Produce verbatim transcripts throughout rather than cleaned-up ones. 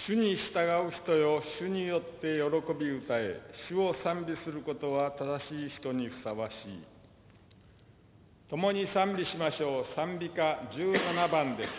主に従う人よ、主によって喜び歌え、主を賛美することは正しい人にふさわしい。共に賛美しましょう。賛美歌じゅうななばんです。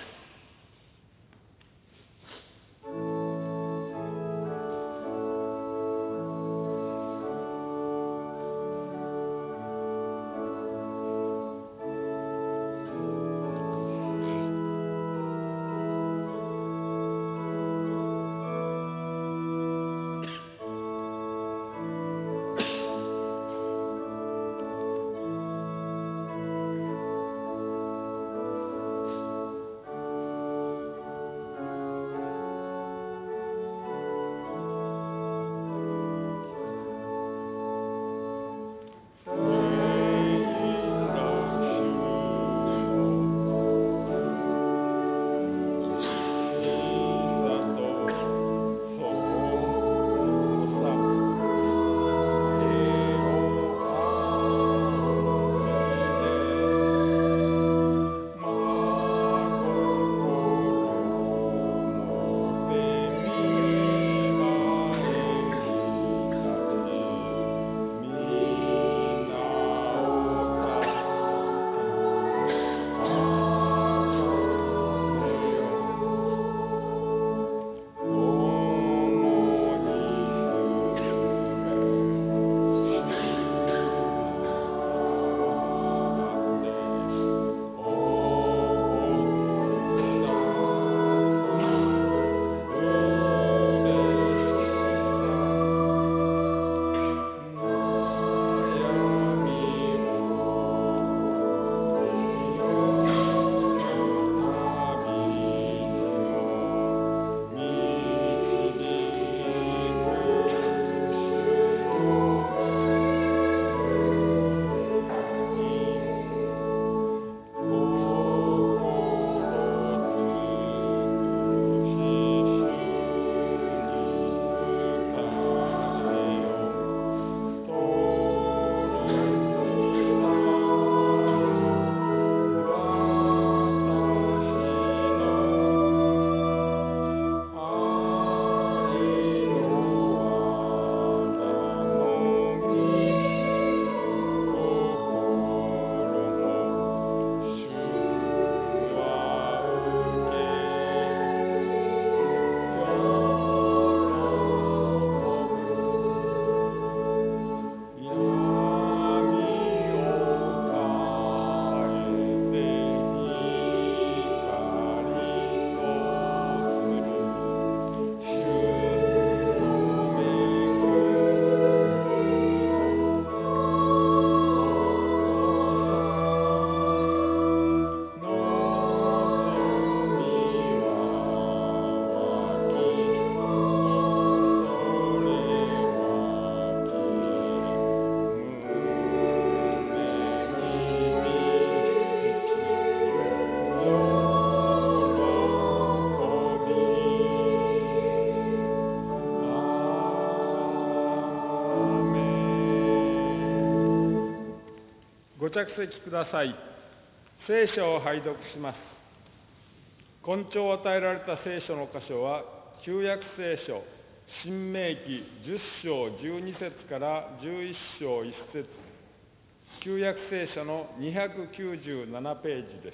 ご着席ください。聖書を拝読します。根拠を与えられた聖書の箇所は、旧約聖書、新明記じゅっしょうじゅうにせつからじゅういっしょういっせつ、旧約聖書のにひゃくきゅうじゅうななページです。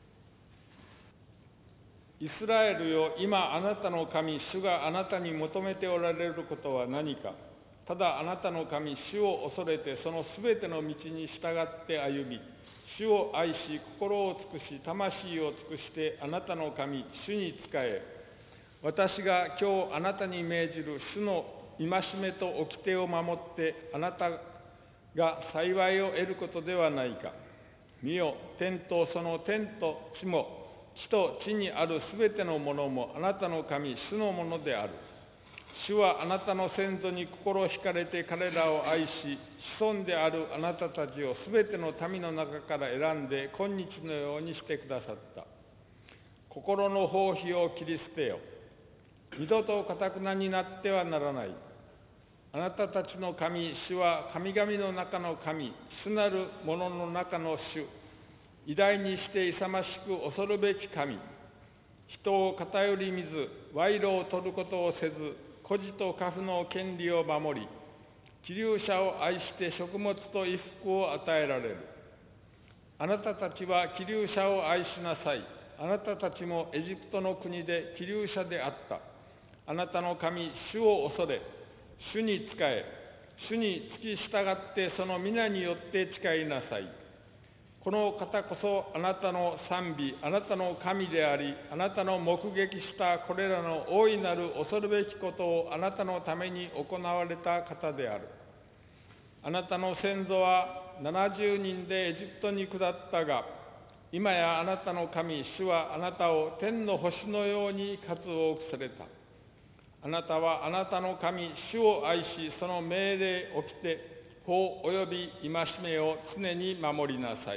イスラエルよ、今あなたの神、主があなたに求めておられることは何か。ただあなたの神、主を恐れて、そのすべての道に従って歩み、主を愛し、心を尽くし、魂を尽くして、あなたの神、主に仕え、私が今日あなたに命じる主の戒めと掟を守って、あなたが幸いを得ることではないか。見よ、天とその天と地も、地と地にあるすべてのものも、あなたの神、主のものである。主はあなたの先祖に心惹かれて彼らを愛し、子孫であるあなたたちをすべての民の中から選んで、今日のようにしてくださった。心の放棄を切り捨てよ。二度と堅くなになってはならない。あなたたちの神、主は神々の中の神、主なる者の中の主、偉大にして勇ましく恐るべき神。 人を偏り見ず、賄賂を取ることをせず、孤児と家父の権利を守り、寄留者を愛して食物と衣服を与えられる。あなたたちは寄留者を愛しなさい。あなたたちもエジプトの国で寄留者であった。あなたの神、主を恐れ、主に仕え、主に付き従ってその皆によって誓いなさい。この方こそあなたの賛美、あなたの神であり、あなたの目撃したこれらの大いなる恐るべきことをあなたのために行われた方である。あなたの先祖はななじゅうにんでエジプトに下ったが、今やあなたの神、主はあなたを天の星のように数多くされた。あなたはあなたの神、主を愛し、その命令をきて、法及び戒めを常に守りなさい。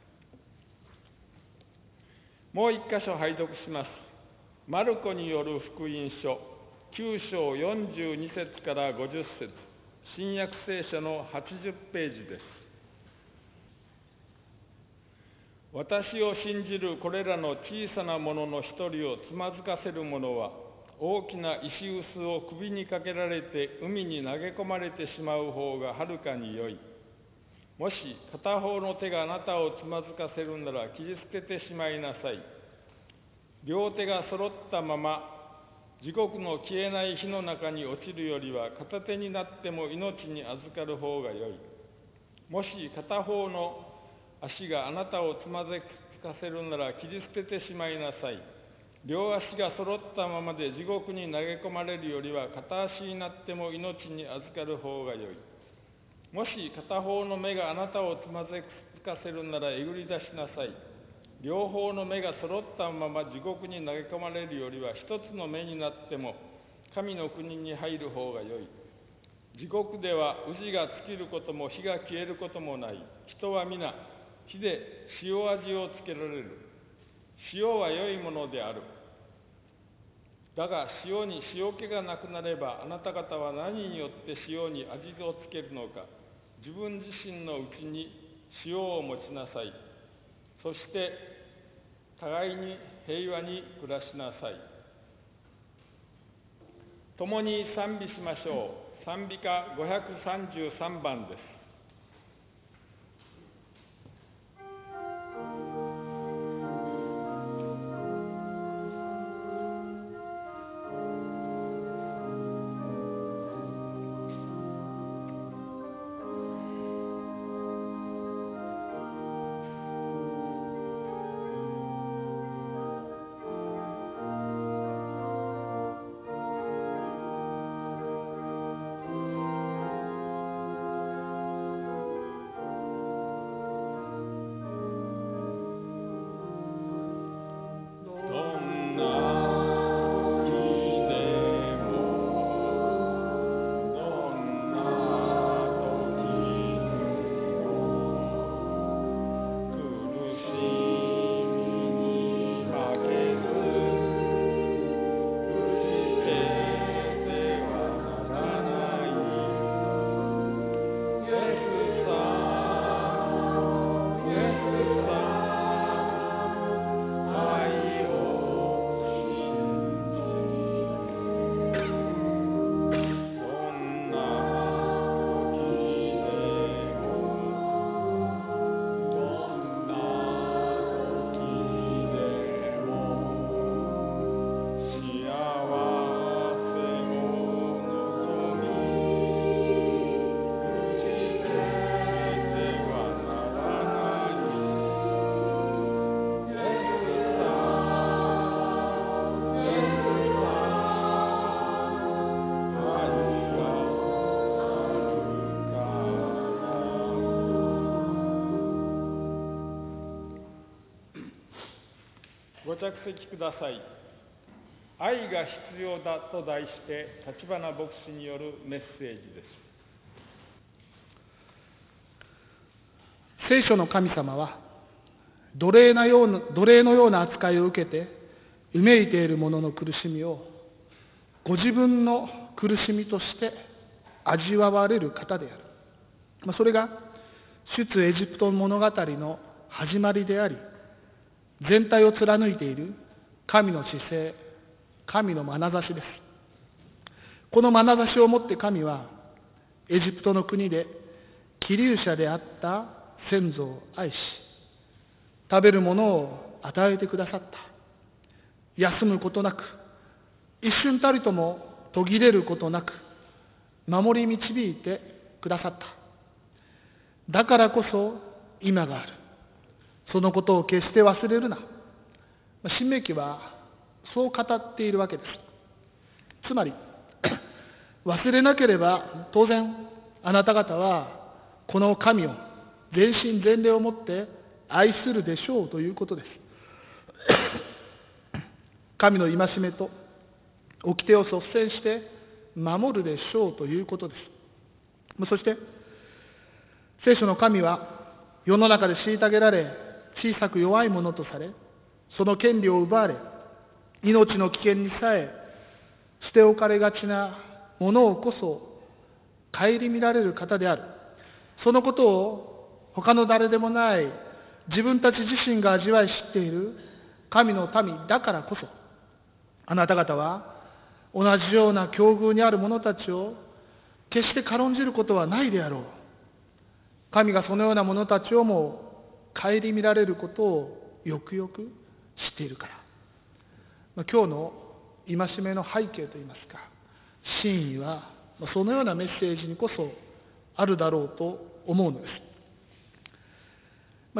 もう一箇所拝読します。マルコによる福音書、きゅう章よんじゅうに節からごじゅっ節、新約聖書のはちじゅうページです。私を信じるこれらの小さなものの一人をつまずかせる者は、大きな石臼を首にかけられて海に投げ込まれてしまう方がはるかに良い。もし片方の手があなたをつまずかせるなら切り捨ててしまいなさい。両手が揃ったまま地獄の消えない火の中に落ちるよりは片手になっても命に預かる方が良い。もし片方の足があなたをつまずかせるなら切り捨ててしまいなさい。両足が揃ったままで地獄に投げ込まれるよりは片足になっても命に預かる方が良い。もし片方の目があなたをつまずかせるならえぐり出しなさい。両方の目が揃ったまま地獄に投げ込まれるよりは一つの目になっても神の国に入る方が良い。地獄では宇治が尽きることも火が消えることもない。人は皆火で塩味をつけられる。塩は良いものである。だが塩に塩気がなくなればあなた方は何によって塩に味をつけるのか。自分自身のうちに塩を持ちなさい。そして互いに平和に暮らしなさい。共に賛美しましょう。賛美歌ごひゃくさんじゅうさんばんです。ご着席ください。愛が必要だと題して立花牧師によるメッセージです。 聖書の神様は奴隷のような、奴隷のような扱いを受けてうめいている者の苦しみをご自分の苦しみとして味わわれる方である。それが出エジプト物語の始まりであり、全体を貫いている神の姿勢、神の眼差しです。この眼差しをもって神はエジプトの国で寄留者であった先祖を愛し、食べるものを与えてくださった。休むことなく、一瞬たりとも途切れることなく、守り導いてくださった。だからこそ今がある。そのことを決して忘れるな。申命記はそう語っているわけです。つまり、忘れなければ当然あなた方はこの神を全身全霊をもって愛するでしょうということです。神の戒めと掟を率先して守るでしょうということです。そして聖書の神は世の中で虐げられ小さく弱いものとされ、その権利を奪われ命の危険にさえ捨て置かれがちなものをこそ顧みられる方である。そのことを他の誰でもない自分たち自身が味わい知っている神の民だからこそ、あなた方は同じような境遇にある者たちを決して軽んじることはないであろう。神がそのような者たちをも顧みられることをよくよく知っているから。今日の戒めの背景といいますか、真意はそのようなメッセージにこそあるだろうと思うのです。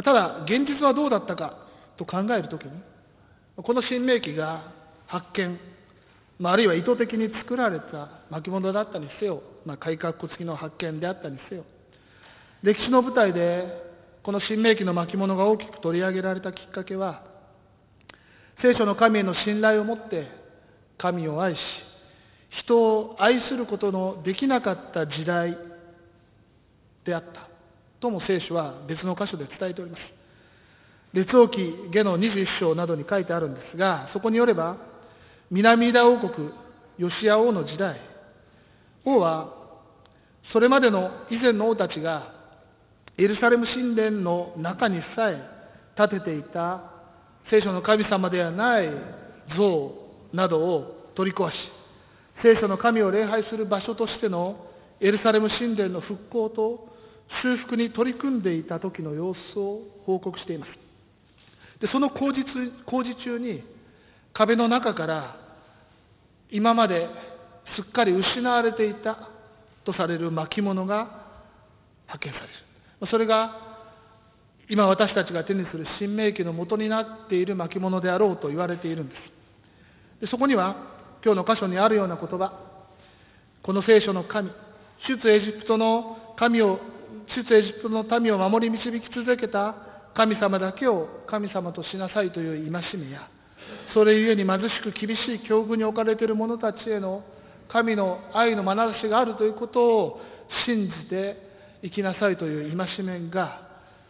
ただ現実はどうだったかと考えるときに、この申命記が発見、あるいは意図的に作られた巻物だったにせよ、まあ、改革付きの発見であったにせよ、歴史の舞台でこの申命記の巻物が大きく取り上げられたきっかけは、聖書の神への信頼を持って神を愛し、人を愛することのできなかった時代であったとも聖書は別の箇所で伝えております。列王記下のにじゅういっ章などに書いてあるんですが、そこによれば南ユダ王国ヨシア王の時代、王はそれまでの以前の王たちがエルサレム神殿の中にさえ建てていた聖書の神様ではない像などを取り壊し、聖書の神を礼拝する場所としてのエルサレム神殿の復興と修復に取り組んでいた時の様子を報告しています。で、その工事工事中に壁の中から今まですっかり失われていたとされる巻物が発見される。それが今私たちが手にする申命記の元になっている巻物であろうと言われているんです。で、そこには今日の箇所にあるような言葉、この聖書の神、出エジプトの神を出エジプトの民を守り導き続けた神様だけを神様としなさいという戒めや、それゆえに貧しく厳しい境遇に置かれている者たちへの神の愛の眼差しがあるということを信じて生きなさいという戒めが、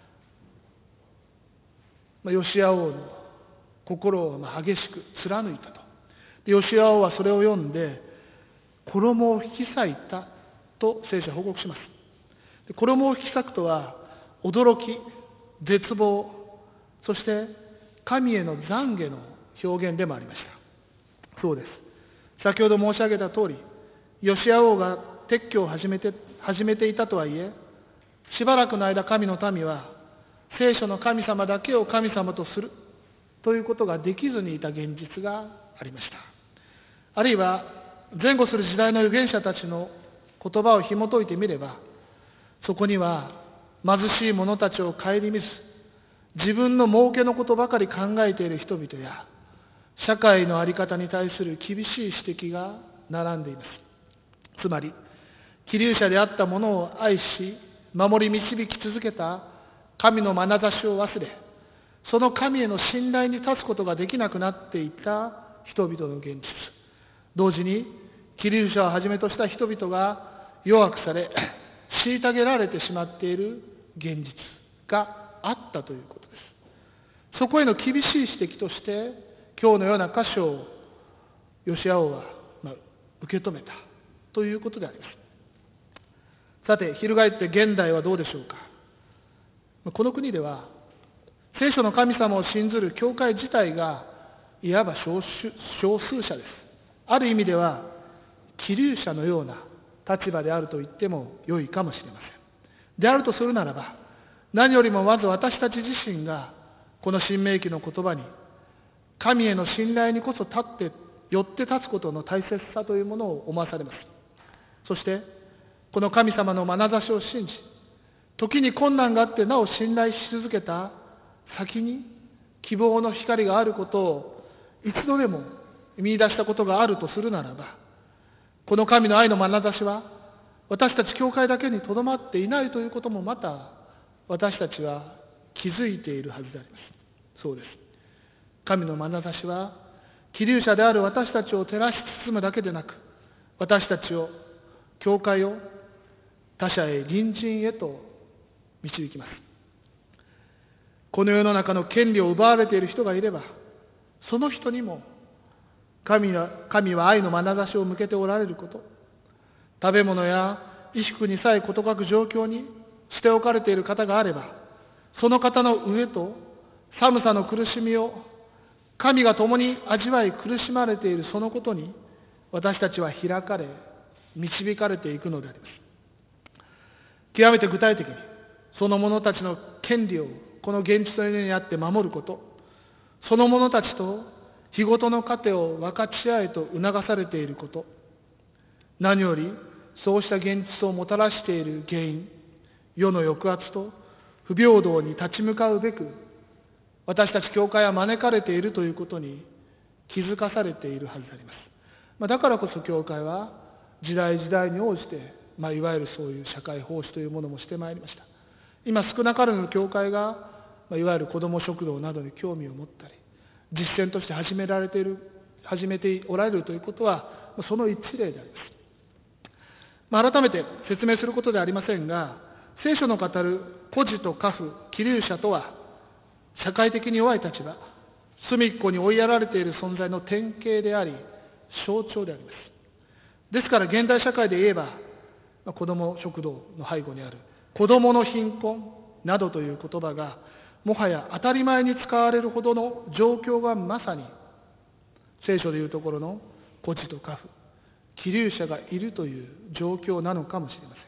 まあ、ヨシア王の心をまあ激しく貫いたと。で、ヨシア王はそれを読んで衣を引き裂いたと聖書は報告します。で、衣を引き裂くとは驚き、絶望、そして神への懺悔の表現でもありました。そうです。先ほど申し上げた通り、ヨシア王が撤去を始めて始めていたとはいえ、しばらくの間神の民は聖書の神様だけを神様とするということができずにいた現実がありました。あるいは前後する時代の預言者たちの言葉を紐解いてみれば、そこには貧しい者たちを顧みず、自分の儲けのことばかり考えている人々や、社会の在り方に対する厳しい指摘が並んでいます。つまり、寄留者であった者を愛し、守り導き続けた神の眼差しを忘れ、その神への信頼に立つことができなくなっていた人々の現実。同時に、寄留者をはじめとした人々が弱くされ、虐げられてしまっている現実があったということです。そこへの厳しい指摘として、今日のような箇所をヨシア王は、まあ、受け止めたということであります。さて、翻って現代はどうでしょうか。この国では聖書の神様を信ずる教会自体がいわば少数少数者です。ある意味では気流者のような立場であると言っても良いかもしれません。であるとするならば、何よりもまず私たち自身がこの新明記の言葉に神への信頼にこそ立ってよって立つことの大切さというものを思わされます。そしてこの神様の眼差しを信じ、時に困難があってなお信頼し続けた先に希望の光があることを一度でも見出したことがあるとするならば、この神の愛の眼差しは私たち教会だけにとどまっていないということもまた私たちは気づいているはずであります。そうです。神の眼差しは希流者である私たちを照らし包むだけでなく、私たちを、教会を他者へ隣人へと導きます。この世の中の権利を奪われている人がいれば、その人にも神は、神は愛の眼差しを向けておられること、食べ物や衣服にさえ事欠く状況に捨て置かれている方があれば、その方の飢えと寒さの苦しみを神が共に味わい苦しまれているそのことに私たちは開かれ導かれていくのであります。極めて具体的にその者たちの権利をこの現実の世にあって守ること、その者たちと日ごとの糧を分かち合えと促されていること、何よりそうした現実をもたらしている原因、世の抑圧と不平等に立ち向かうべく私たち教会は招かれているということに気づかされているはずであります。まあ、だからこそ教会は時代時代に応じて、まあ、いわゆるそういう社会奉仕というものもしてまいりました。今少なからぬ教会が、まあ、いわゆる子ども食堂などに興味を持ったり実践として始められている始めておられるということはその一例であります。まあ、改めて説明することではありませんが、聖書の語る孤児と寡婦、希流者とは社会的に弱い立場、隅っこに追いやられている存在の典型であり象徴であります。ですから現代社会で言えば、まあ、子ども食堂の背後にある子どもの貧困などという言葉がもはや当たり前に使われるほどの状況がまさに聖書でいうところの孤児と寡婦、希流者がいるという状況なのかもしれません。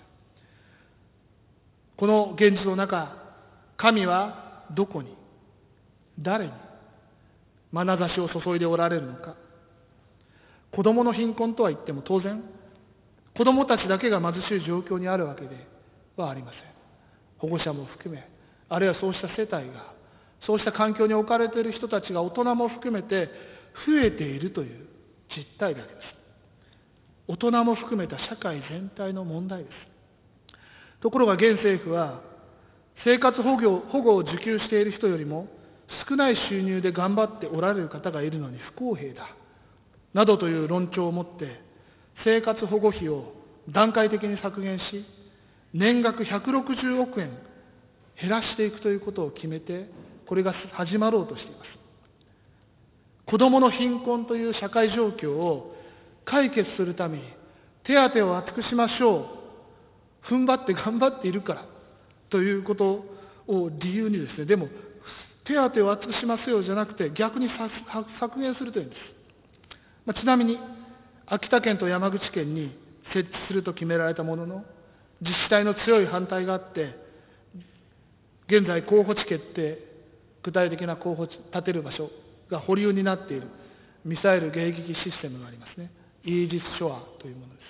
この現実の中、神はどこに、誰に眼差しを注いでおられるのか。子どもの貧困とは言っても当然子どもたちだけが貧しい状況にあるわけではありません。保護者も含め、あるいはそうした世帯が、そうした環境に置かれている人たちが大人も含めて増えているという実態であります。大人も含めた社会全体の問題です。ところが現政府は生活保護、保護を受給している人よりも少ない収入で頑張っておられる方がいるのに不公平だなどという論調を持って生活保護費を段階的に削減し、年額ひゃくろくじゅうおくえん減らしていくということを決めて、これが始まろうとしています。子どもの貧困という社会状況を解決するために手当を厚くしましょう、踏ん張って頑張っているからということを理由にですね、でも手当を厚くしますよじゃなくて逆に削減するというんです。まあ、ちなみに秋田県と山口県に設置すると決められたものの、自治体の強い反対があって現在候補地決定、具体的な候補地建てる場所が保留になっているミサイル迎撃システムがありますね。イージス・ショアというものです。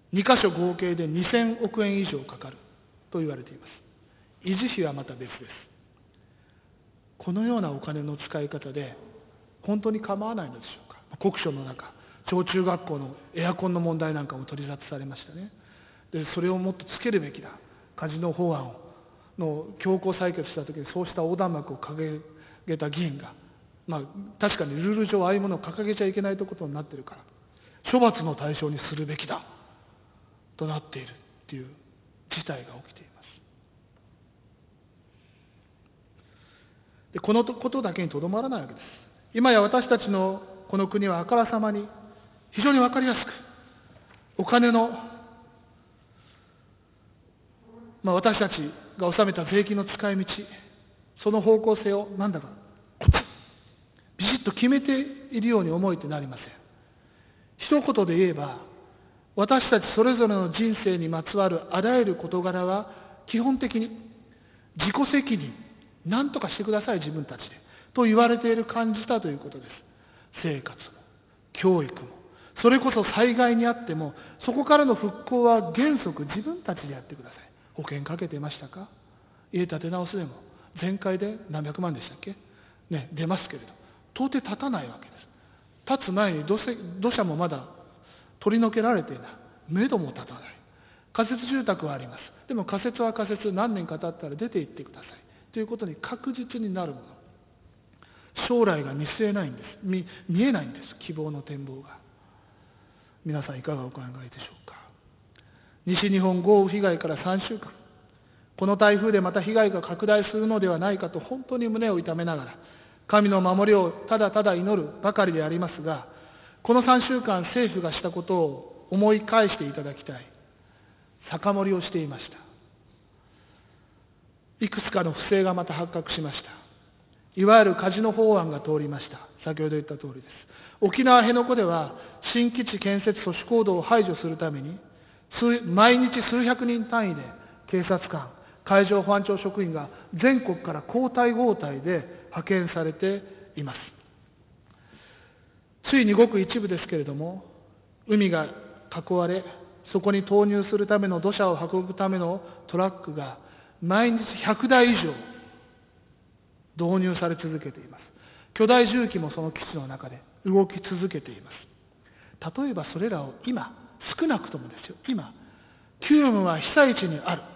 にかしょ合計でにせんおくえん以上かかると言われています。維持費はまた別です。このようなお金の使い方で本当に構わないのでしょうか。国書の中、小中学校のエアコンの問題なんかも取り沙汰されましたね。でそれをもっとつけるべきだ、カジノ法案の強行採決したときにそうした横断幕を掲げた議員が、まあ、確かにルール上ああいうものを掲げちゃいけないということになっているから処罰の対象にするべきだとなっているという事態が起きています。でこのことだけにとどまらないわけです。今や私たちのこの国はあからさまに非常に分かりやすくお金の、まあ、私たちが納めた税金の使い道、その方向性をなんだかビシッと決めているように思えてなりません。一言で言えば、私たちそれぞれの人生にまつわるあらゆる事柄は基本的に自己責任、何とかしてください自分たちでと言われている感じだということです。生活も教育も、それこそ災害にあってもそこからの復興は原則自分たちでやってください。保険かけてましたか？家建て直すでも全壊で何百万でしたっけ、ね、出ますけれど到底立たないわけです。立つ前に土石、土砂もまだ取り除けられていない。目処も立たない。仮設住宅はあります。でも仮設は仮設、何年か経ったら出て行ってくださいということに確実になるもの。将来が見据えないんです。 見, 見えないんです。希望の展望が。皆さんいかがお考えでしょうか。西日本豪雨被害からさんしゅうかん、この台風でまた被害が拡大するのではないかと本当に胸を痛めながら神の守りをただただ祈るばかりでありますが、このさんしゅうかん政府がしたことを思い返していただきたい。酒盛りをしていました。いくつかの不正がまた発覚しました。いわゆるカジノ法案が通りました。先ほど言った通りです。沖縄辺野古では新基地建設阻止行動を排除するために毎日数百人単位で警察官、海上保安庁職員が全国から交代交代で派遣されています。ついにごく一部ですけれども、海が囲われ、そこに投入するための土砂を運ぶためのトラックが毎日ひゃくだい以上導入され続けています。巨大重機もその基地の中で動き続けています。例えばそれらを今、少なくともですよ、今、急務は被災地にある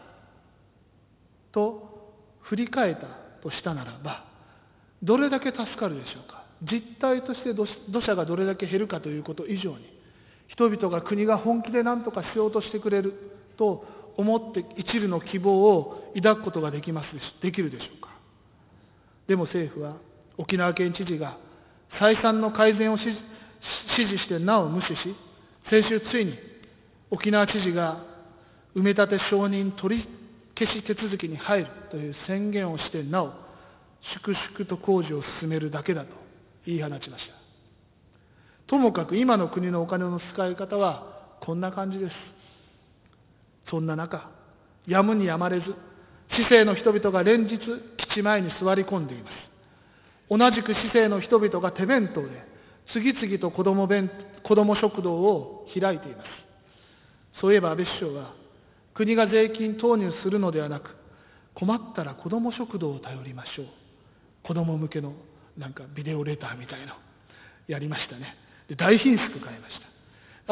と振り返ったとしたならば、どれだけ助かるでしょうか。実態として土砂がどれだけ減るかということ以上に、人々が国が本気で何とかしようとしてくれると思って一縷の希望を抱くことができますできるでしょうか。でも政府は沖縄県知事が再三の改善を指示してなお無視し、先週ついに沖縄知事が埋め立て承認取り消し手続きに入るという宣言をしてなお粛々と工事を進めるだけだと言い放ちました。ともかく今の国のお金の使い方はこんな感じです。そんな中、やむにやまれず市政の人々が連日基地前に座り込んでいます。同じく市政の人々が手弁当で次々と子ども弁、子ども食堂を開いています。そういえば安倍首相は国が税金投入するのではなく、困ったら子ども食堂を頼りましょう。子ども向けのなんかビデオレターみたいなのやりましたね。で大貧縮変えました。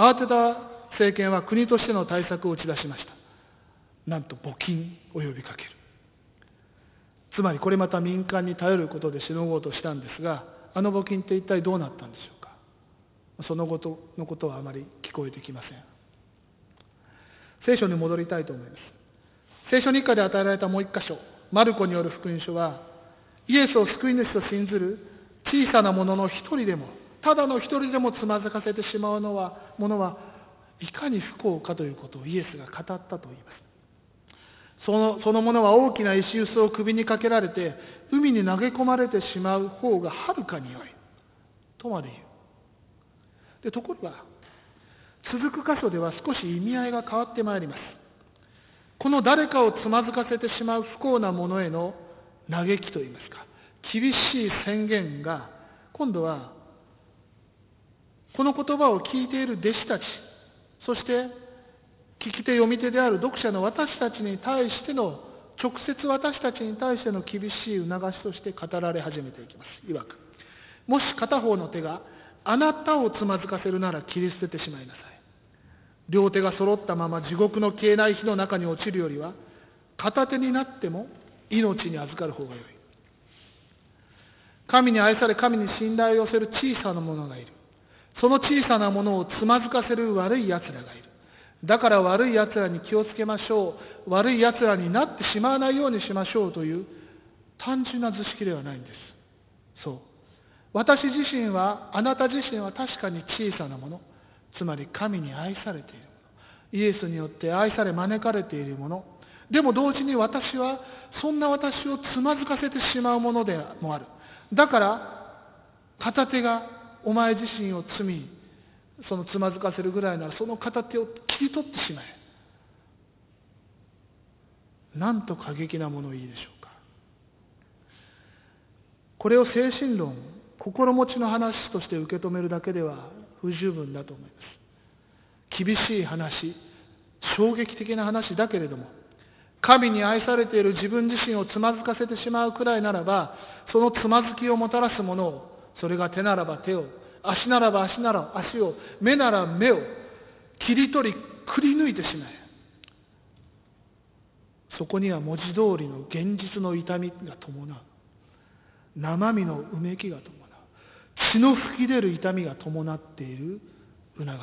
慌てた政権は国としての対策を打ち出しました。なんと募金を呼びかける。つまりこれまた民間に頼ることでしのごうとしたんですが、あの募金って一体どうなったんでしょうか。そのことのことはあまり聞こえてきません。聖書に戻りたいと思います。聖書日課で与えられたもう一箇所、マルコによる福音書は、イエスを救い主と信ずる小さなものの一人でも、ただの一人でもつまずかせてしまうのはものはいかに不幸かということをイエスが語ったと言います。その、そのものは大きな石臼を首にかけられて海に投げ込まれてしまう方がはるかに良いとまで言う。でところが続く箇所では少し意味合いが変わってまいります。この誰かをつまずかせてしまう不幸なものへの嘆きといいますか、厳しい宣言が今度はこの言葉を聞いている弟子たち、そして聞き手読み手である読者の私たちに対しての、直接私たちに対しての厳しい促しとして語られ始めていきます。いわく、もし片方の手があなたをつまずかせるなら切り捨ててしまいなさい。両手が揃ったまま地獄の消えない火の中に落ちるよりは、片手になっても命に預かる方がよい。神に愛され神に信頼を寄せる小さなものがいる。その小さなものをつまずかせる悪い奴らがいる。だから悪い奴らに気をつけましょう。悪い奴らになってしまわないようにしましょうという単純な図式ではないんです。そう。私自身は、あなた自身は確かに小さなもの。つまり神に愛されているもの。イエスによって愛され招かれているもの。でも同時に私は、そんな私をつまずかせてしまうものでもある。だから、 片手がお前自身を罪、そのつまずかせるぐらいならその片手を切り取ってしまえ。なんと過激なものいいでしょうか。これを精神論、心持ちの話として受け止めるだけでは不十分だと思います。厳しい話、衝撃的な話だけれども、神に愛されている自分自身をつまずかせてしまうくらいならば、そのつまずきをもたらすものを、それが手ならば手を、足ならば足なら足を、目なら目を切り取りくり抜いてしまえ。そこには文字通りの現実の痛みが伴う。生身のうめきが伴う。血の吹き出る痛みが伴っている促しです。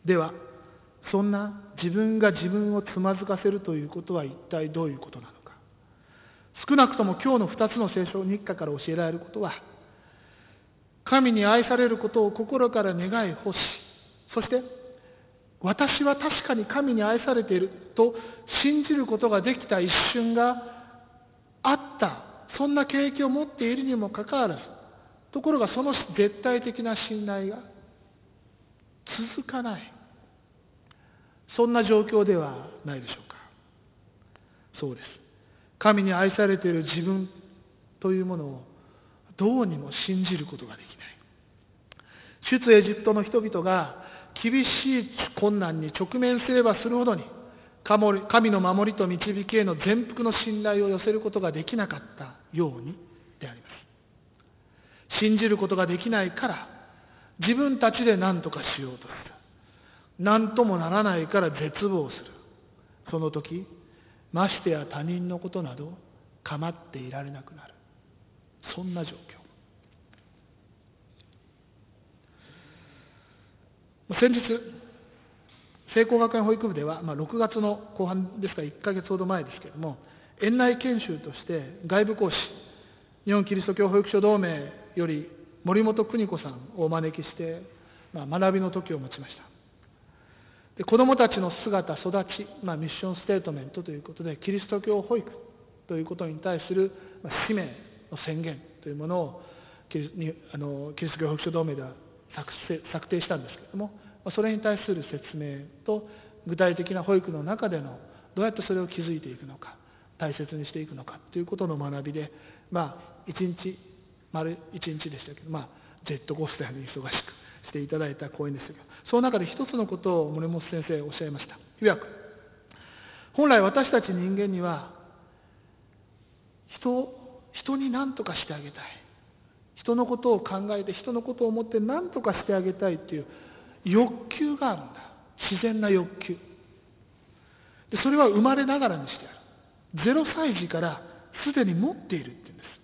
では、そんな自分が自分をつまずかせるということは一体どういうことなのか。少なくとも今日のふたつの聖書日課から教えられることは、神に愛されることを心から願い欲し、そして私は確かに神に愛されていると信じることができた一瞬があった、そんな経験を持っているにもかかわらず、ところがその絶対的な信頼が続かない、そんな状況ではないでしょうか。そうです。神に愛されている自分というものをどうにも信じることができない。出エジプトの人々が厳しい困難に直面すればするほどに、神の守りと導きへの全幅の信頼を寄せることができなかったようにであります。信じることができないから、自分たちで何とかしようとする。何ともならないから絶望する。その時、ましてや他人のことなど構っていられなくなる。そんな状況。先日、聖光学園保育部では、まあ、ろくがつの後半ですからいっかげつほど前ですけれども、園内研修として外部講師、日本キリスト教保育所同盟より森本邦子さんをお招きして、まあ、学びの時を持ちました。で、子どもたちの姿、育ち、まあ、ミッションステートメントということで、キリスト教保育ということに対する、まあ、使命の宣言というものをキリにあのキリスト教保育所同盟では作成策定したんですけれども、まあ、それに対する説明と具体的な保育の中でのどうやってそれを築いていくのか、大切にしていくのかということの学びで、まあ、いちにち、丸いちにちでしたけど、まあ、ジェットコースターに忙しくしていただいた講演ですけど、その中で一つのことを森本先生おっしゃいました。いわく、本来私たち人間には人人に何とかしてあげたい、人のことを考えて人のことを思って何とかしてあげたいという欲求があるんだ。自然な欲求で、それは生まれながらにしてある。ゼロさい児からすでに持っているっていうんです。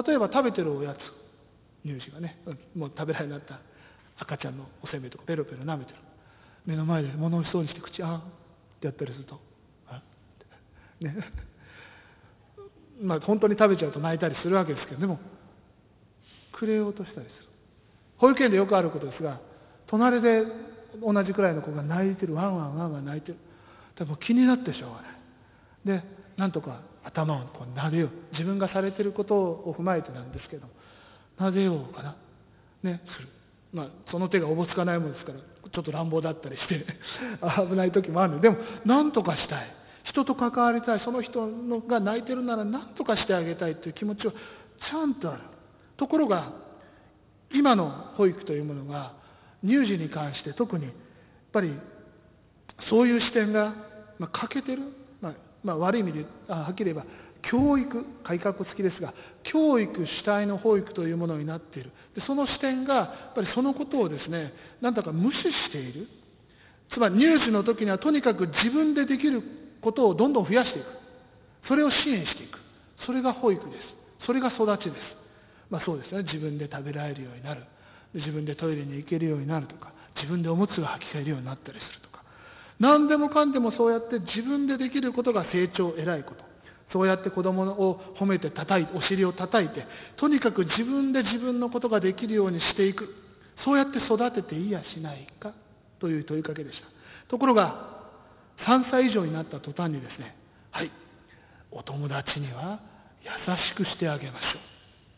例えば食べてるおやつ、乳児がね、もう食べられなくなった赤ちゃんのおせんべいとかペロペロ舐めてる、目の前で物をしそうにして口あーってやったりすると、あねまあ本当に食べちゃうと泣いたりするわけですけど、でもくれようとしたりする。保育園でよくあることですが、隣で同じくらいの子が泣いてる、ワンワンワンワン泣いてる。でも気になってしょうがない。で、なんとか頭をこう撫でよう。自分がされていることを踏まえてなんですけど、撫でようかな、ね、する。まあ、その手がおぼつかないものですから、ちょっと乱暴だったりして危ない時もあるので、でも、なんとかしたい。人と関わりたい。その人のが泣いてるならなんとかしてあげたいという気持ちはちゃんとある。ところが、今の保育というものが、乳児に関して特に、やっぱり、そういう視点が、まあ、欠けてる。まあ、まあ、悪い意味で、あはっきり言えば、教育、改革付きですが、教育主体の保育というものになっている。で、その視点が、やっぱりそのことをですね、なんだか無視している。つまり、乳児の時にはとにかく自分でできることをどんどん増やしていく。それを支援していく。それが保育です。それが育ちです。まあそうですね。自分で食べられるようになる。自分でトイレに行けるようになるとか、自分でおむつが履き替えるようになったりするとか。何でもかんでもそうやって自分でできることが成長、偉いこと。そうやって子供を褒めて叩いて、お尻を叩いて、とにかく自分で自分のことができるようにしていく。そうやって育てていいやしないかという問いかけでした。ところが、さんさい以上になった途端にですね、はい、お友達には優しくしてあげましょう。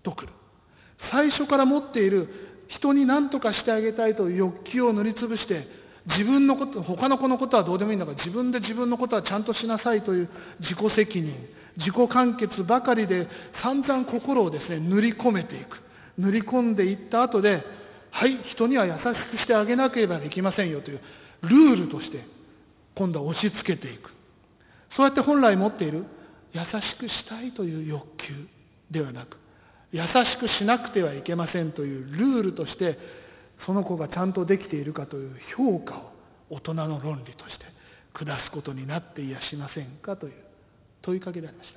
とくる。最初から持っている人に何とかしてあげたいという欲求を塗りつぶして、自分のこと、他の子のことはどうでもいいんだから、自分で自分のことはちゃんとしなさいという自己責任、自己完結ばかりで散々心をですね、塗り込めていく。塗り込んでいった後で、はい、人には優しくしてあげなければいけませんよというルールとして、今度は押し付けていく。そうやって本来持っている優しくしたいという欲求ではなく、優しくしなくてはいけませんというルールとして、その子がちゃんとできているかという評価を大人の論理として下すことになっていやしませんかという問いかけでありました。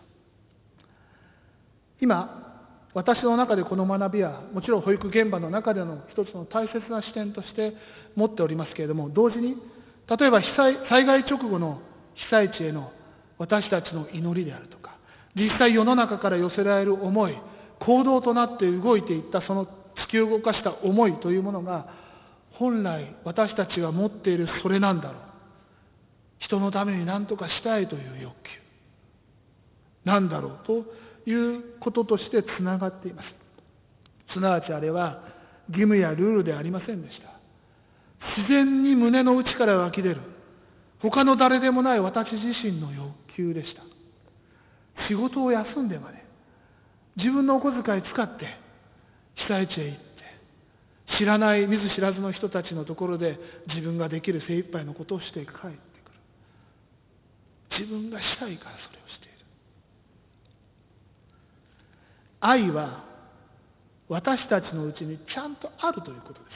今、私の中でこの学びはもちろん保育現場の中での一つの大切な視点として持っておりますけれども、同時に例えば被災災害直後の被災地への私たちの祈りであるとか、実際世の中から寄せられる思い、行動となって動いていったその突き動かした思いというものが、本来私たちが持っているそれなんだろう。人のために何とかしたいという欲求なんだろうということとしてつながっています。すなわちあれは義務やルールではありませんでした。自然に胸の内から湧き出る、他の誰でもない私自身の欲求でした。仕事を休んでまで自分のお小遣い使って被災地へ行って、知らない見ず知らずの人たちのところで自分ができる精一杯のことをして帰ってくる。自分がしたいからそれをしている。愛は私たちのうちにちゃんとあるということです。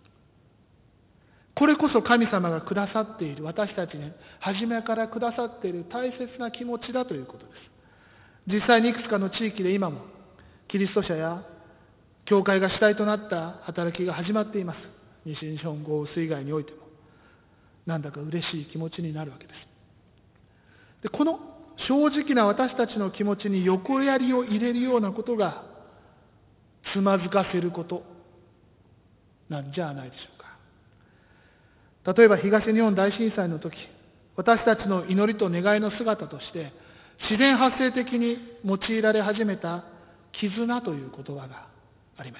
これこそ神様がくださっている、私たちに初めからくださっている大切な気持ちだということです。実際にいくつかの地域で今もキリスト者や教会が主体となった働きが始まっています。西日本豪雨水害においてもなんだか嬉しい気持ちになるわけです。で、この正直な私たちの気持ちに横槍を入れるようなことがつまずかせることなんじゃないでしょうか。例えば東日本大震災の時、私たちの祈りと願いの姿として自然発生的に用いられ始めた絆という言葉がありました。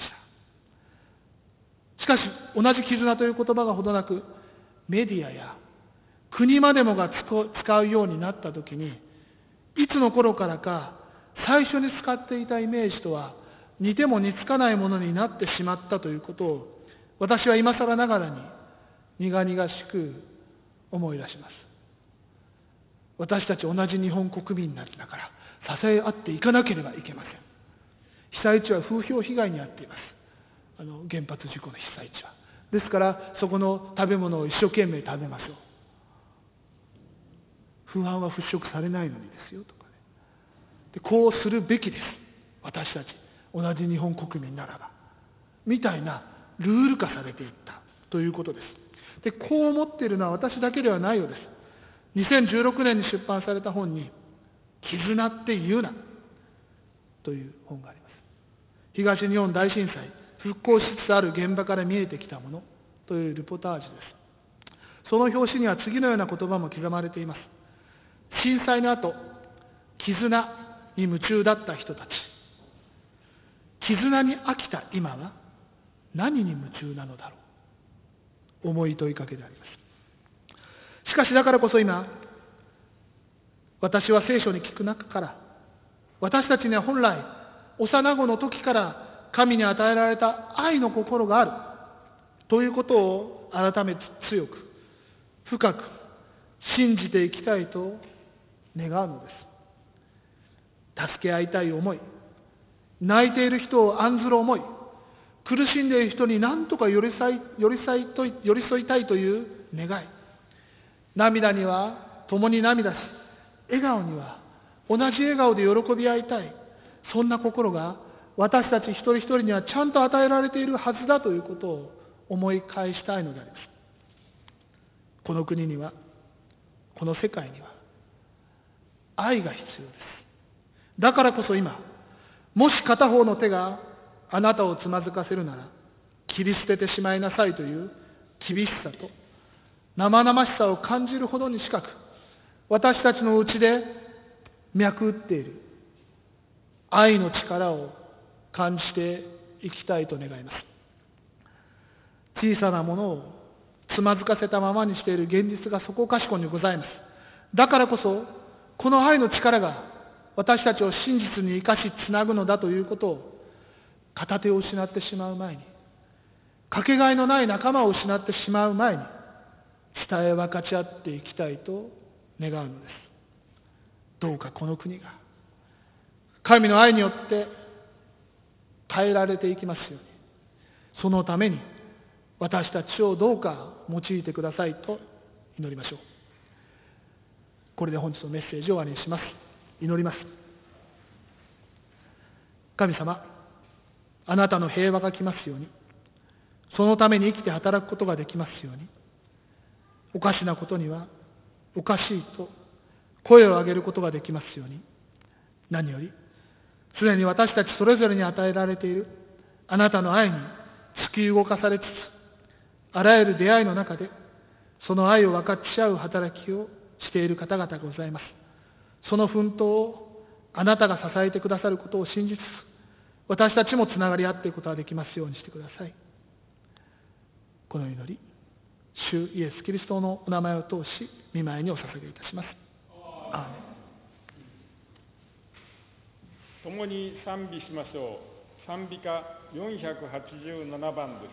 しかし同じ絆という言葉がほどなく、メディアや国までもが使うようになったときに、いつの頃からか最初に使っていたイメージとは似ても似つかないものになってしまったということを、私は今更ながらに苦々しく思い出します。私たち同じ日本国民なんだから支え合っていかなければいけません。被災地は風評被害に遭っています。あの原発事故の被災地は。ですからそこの食べ物を一生懸命食べましょう。不安は払拭されないのにですよとかね。で、こうするべきです。私たち同じ日本国民ならばみたいなルール化されていったということです。で、こう思っているのは私だけではないようです。にせんじゅうろくねんに出版された本に絆って言うなという本があります。東日本大震災、復興しつつある現場から見えてきたものというルポタージュです。その表紙には次のような言葉も刻まれています。震災の後、絆に夢中だった人たち。絆に飽きた今は何に夢中なのだろう。重い問いかけであります。しかしだからこそ今、私は聖書に聞く中から、私たちには本来、幼子の時から神に与えられた愛の心があるということを改めて強く、深く信じていきたいと願うのです。助け合いたい思い、泣いている人を案ずる思い、苦しんでいる人に何とか寄り添い、寄り添いと、寄り添いたいという願い。涙には共に涙し、笑顔には同じ笑顔で喜び合いたい。そんな心が私たち一人一人にはちゃんと与えられているはずだということを思い返したいのであります。この国には、この世界には愛が必要です。だからこそ今、もし片方の手があなたをつまずかせるなら、切り捨ててしまいなさいという厳しさと生々しさを感じるほどに近く、私たちのうちで脈打っている愛の力を感じていきたいと願います。小さなものをつまずかせたままにしている現実がそこかしこにございます。だからこそこの愛の力が私たちを真実に生かしつなぐのだということを片手を失ってしまう前に、かけがえのない仲間を失ってしまう前に伝え分かち合っていきたいと願うのです。どうかこの国が神の愛によって変えられていきますように、そのために私たちをどうか用いてくださいと祈りましょう。これで本日のメッセージを終わりにします。祈ります。神様、あなたの平和が来ますように、そのために生きて働くことができますように、おかしなことにはおかしいと声を上げることができますように、何よりすでに私たちそれぞれに与えられているあなたの愛に突き動かされつつ、あらゆる出会いの中でその愛を分かち合う働きをしている方々がございます。その奮闘をあなたが支えてくださることを信じつつ、私たちもつながり合っていくことができますようにしてください。この祈り、主イエス・キリストのお名前を通し御前にお捧げいたします。アーメ共ン。 に賛美しましょう。賛美歌よんひゃくはちじゅうななばんです。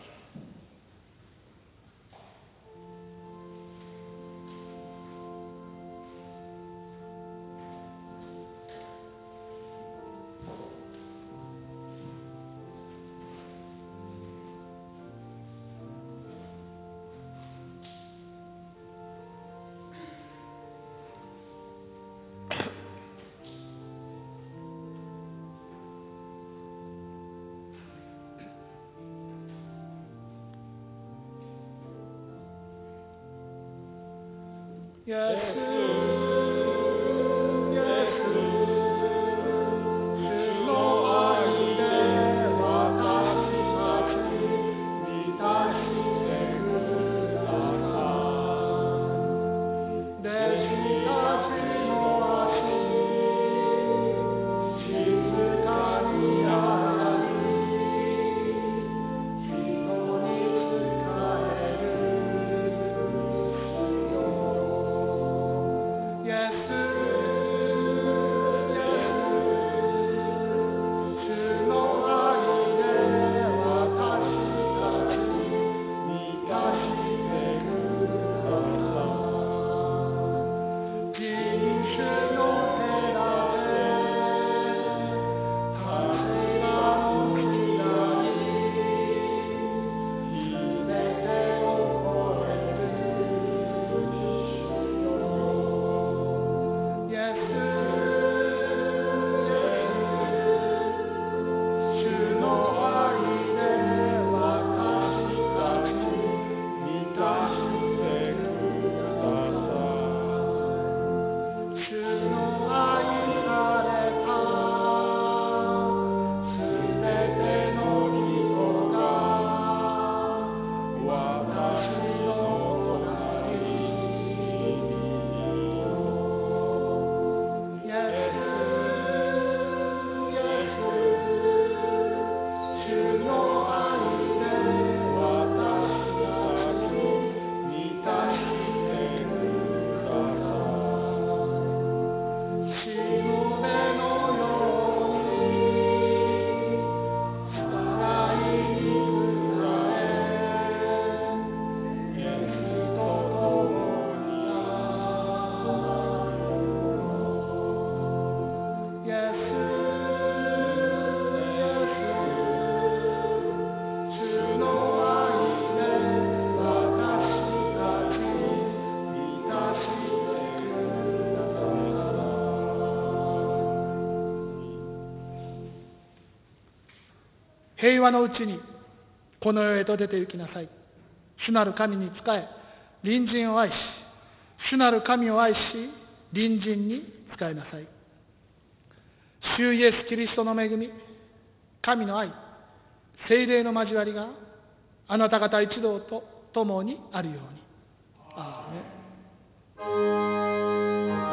イエス平和のうちにこの世へと出て行きなさい。主なる神に仕え、隣人を愛し、主なる神を愛し、隣人に仕えなさい。主イエス・キリストの恵み、神の愛、聖霊の交わりがあなた方一同と共にあるように。アーメン。